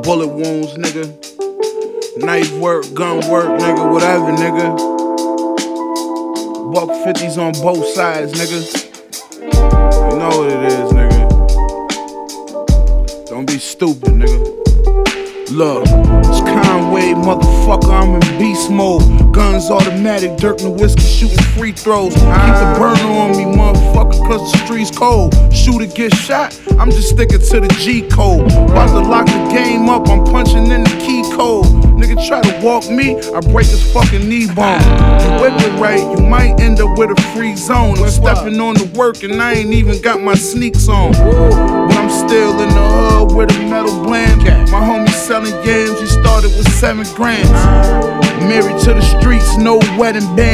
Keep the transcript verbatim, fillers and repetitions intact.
bullet wounds, nigga. Knife work, gun work, nigga, whatever, nigga. Buck fifties on both sides, nigga. You know what it is, nigga. Don't be stupid, nigga. Look, it's Conway, motherfucker, I'm in beast mode. Guns automatic, Dirk Nowitzki shooting free throws. Keep the burner on me, motherfucker, cause the street's cold. Shooter get shot, I'm just sticking to the G code. About to lock the game up, I'm punching in the key code. Nigga try to walk me, I break his fucking knee bone. You whip it right, you might end up with a free zone. I'm stepping on the work and I ain't even got my sneaks on. But I'm still in the hood with a metal blam. My homie selling yams, he started with seven grams. Married to the streets, no wedding band.